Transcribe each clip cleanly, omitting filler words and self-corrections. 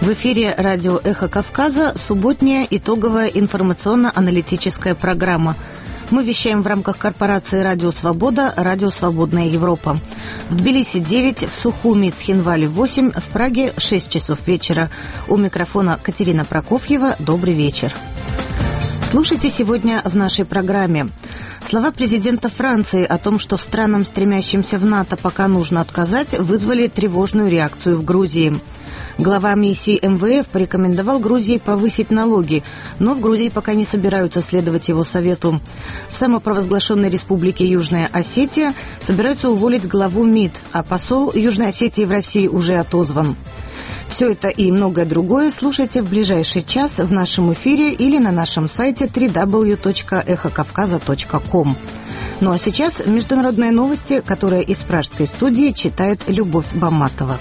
В эфире радио «Эхо Кавказа» субботняя итоговая информационно-аналитическая программа. Мы вещаем в рамках корпорации «Радио Свобода», «Радио Свободная Европа». В Тбилиси 9, в Сухуми, Цхинвале 8, в Праге 6 часов вечера. У микрофона Катерина Прокофьева. Добрый вечер. Слушайте сегодня в нашей программе. Слова президента Франции о том, что странам, стремящимся в НАТО, пока нужно отказать, вызвали тревожную реакцию в Грузии. Глава миссии МВФ порекомендовал Грузии повысить налоги, но в Грузии пока не собираются следовать его совету. В самопровозглашенной республике Южная Осетия собираются уволить главу МИД, а посол Южной Осетии в России уже отозван. Все это и многое другое слушайте в ближайший час в нашем эфире или на нашем сайте www.эхокавказа.ком. Ну а сейчас международные новости, которые из пражской студии читает Любовь Баматова.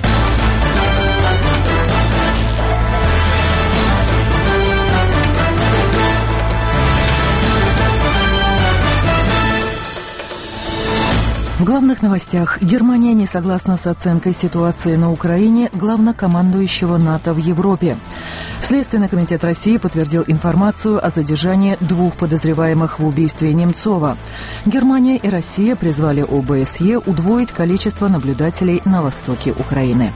В главных новостях. Германия не согласна с оценкой ситуации на Украине главнокомандующего НАТО в Европе. Следственный комитет России подтвердил информацию о задержании 2 подозреваемых в убийстве Немцова. Германия и Россия призвали ОБСЕ удвоить количество наблюдателей на востоке Украины.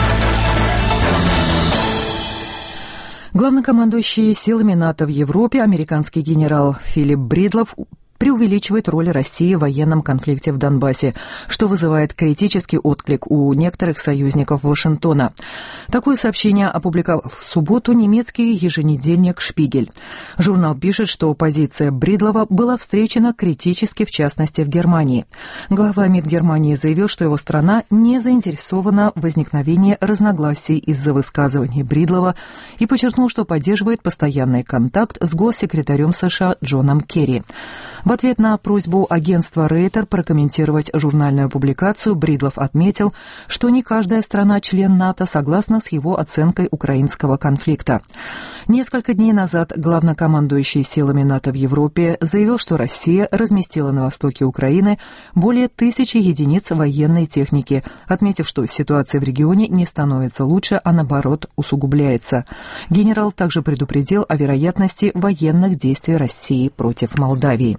Главнокомандующий силами НАТО в Европе, американский генерал Филипп Бридлов, преувеличивает роль России в военном конфликте в Донбассе, что вызывает критический отклик у некоторых союзников Вашингтона. Такое сообщение опубликовал в субботу немецкий еженедельник «Шпигель». Журнал пишет, что позиция Бридлова была встречена критически, в частности, в Германии. Глава МИД Германии заявил, что его страна не заинтересована в возникновении разногласий из-за высказываний Бридлова и подчеркнул, что поддерживает постоянный контакт с госсекретарем США Джоном Керри. В ответ на просьбу агентства Рейтер прокомментировать журнальную публикацию, Бридлов отметил, что не каждая страна-член НАТО согласна с его оценкой украинского конфликта. Несколько дней назад главнокомандующий силами НАТО в Европе заявил, что Россия разместила на востоке Украины более 1000 единиц военной техники, отметив, что ситуация в регионе не становится лучше, а наоборот усугубляется. Генерал также предупредил о вероятности военных действий России против Молдавии.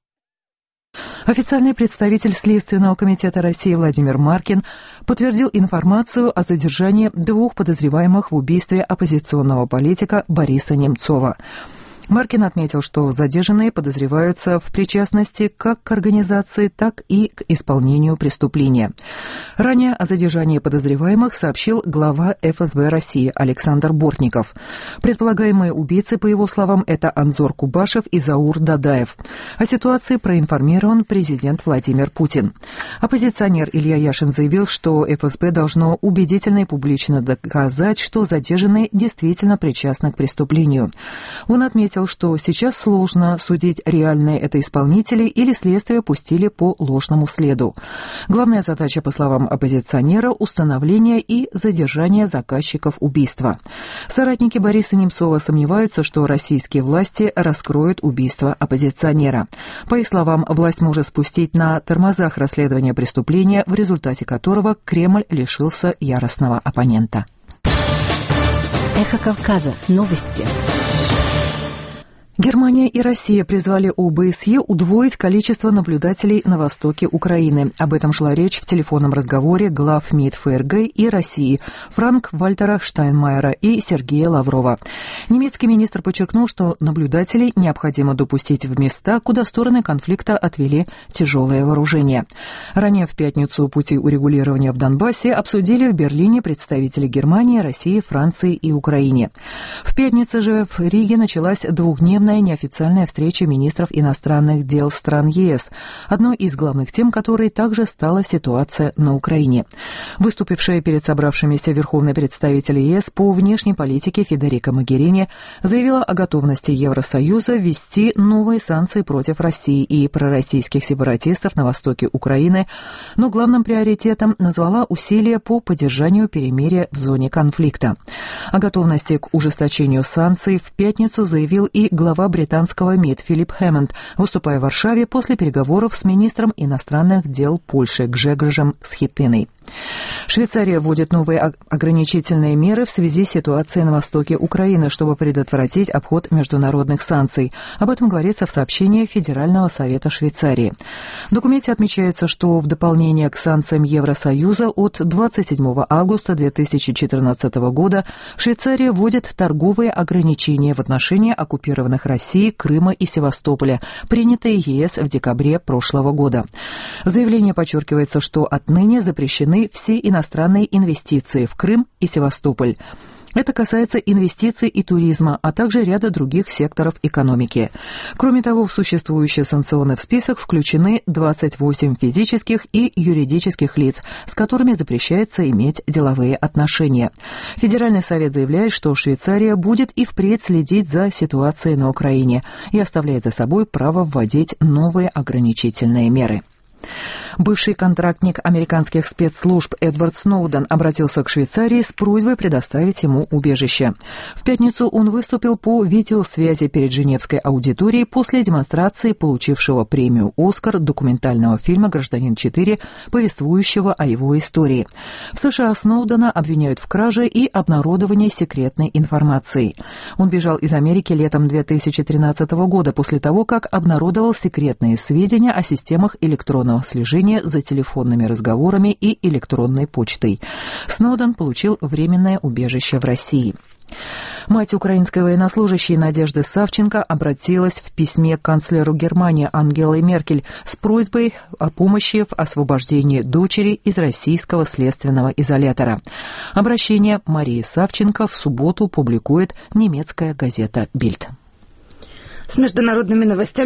Официальный представитель Следственного комитета России Владимир Маркин подтвердил информацию о задержании 2 подозреваемых в убийстве оппозиционного политика Бориса Немцова. Маркин отметил, что задержанные подозреваются в причастности как к организации, так и к исполнению преступления. Ранее о задержании подозреваемых сообщил глава ФСБ России Александр Бортников. Предполагаемые убийцы, по его словам, это Анзор Кубашев и Заур Дадаев. О ситуации проинформирован президент Владимир Путин. Оппозиционер Илья Яшин заявил, что ФСБ должно убедительно и публично доказать, что задержанные действительно причастны к преступлению. Он отметил, что сейчас сложно судить, реальные это исполнители или следствие пустили по ложному следу. Главная задача, по словам оппозиционера, установление и задержание заказчиков убийства. Соратники Бориса Немцова сомневаются, что российские власти раскроют убийство оппозиционера. По их словам, власть может спустить на тормозах расследование преступления, в результате которого Кремль лишился яростного оппонента. Эхо Кавказа. Новости. Германия и Россия призвали ОБСЕ удвоить количество наблюдателей на востоке Украины. Об этом шла речь в телефонном разговоре глав МИД ФРГ и России Франк-Вальтера Штайнмайера и Сергея Лаврова. Немецкий министр подчеркнул, что наблюдателей необходимо допустить в места, куда стороны конфликта отвели тяжелое вооружение. Ранее в пятницу пути урегулирования в Донбассе обсудили в Берлине представители Германии, России, Франции и Украины. В пятницу же в Риге началась двухдневная неофициальная встреча министров иностранных дел стран ЕС, одной из главных тем которой также стала ситуация на Украине. Выступившая перед собравшимися верховный представитель ЕС по внешней политике Федерика Могерини заявила о готовности Евросоюза ввести новые санкции против России и пророссийских сепаратистов на востоке Украины, но главным приоритетом назвала усилия по поддержанию перемирия в зоне конфликта. О готовности к ужесточению санкций в пятницу заявил и глава глава британского МИД Филипп Хэммонд, выступая в Варшаве после переговоров с министром иностранных дел Польши Гжегорзем Схитиной. Швейцария вводит новые ограничительные меры в связи с ситуацией на востоке Украины, чтобы предотвратить обход международных санкций. Об этом говорится в сообщении Федерального совета Швейцарии. В документе отмечается, что в дополнение к санкциям Евросоюза от 27 августа 2014 года Швейцария вводит торговые ограничения в отношении оккупированных Россией, Крыма и Севастополя, принятые ЕС в декабре прошлого года. В заявлении подчеркивается, что отныне запрещены все иностранные инвестиции в Крым и Севастополь. Это касается инвестиций и туризма, а также ряда других секторов экономики. Кроме того, в существующий санкционный список включены 28 физических и юридических лиц, с которыми запрещается иметь деловые отношения. Федеральный совет заявляет, что Швейцария будет и впредь следить за ситуацией на Украине и оставляет за собой право вводить новые ограничительные меры. Бывший контрактник американских спецслужб Эдвард Сноуден обратился к Швейцарии с просьбой предоставить ему убежище. В пятницу он выступил по видеосвязи перед Женевской аудиторией после демонстрации получившего премию «Оскар» документального фильма «Гражданин 4», повествующего о его истории. В США Сноудена обвиняют в краже и обнародовании секретной информации. Он бежал из Америки летом 2013 года после того, как обнародовал секретные сведения о системах электронного слежения за телефонными разговорами и электронной почтой. Сноуден получил временное убежище в России. Мать украинской военнослужащей Надежды Савченко обратилась в письме к канцлеру Германии Ангеле Меркель с просьбой о помощи в освобождении дочери из российского следственного изолятора. Обращение Марии Савченко в субботу публикует немецкая газета «Бильд». С международными новостями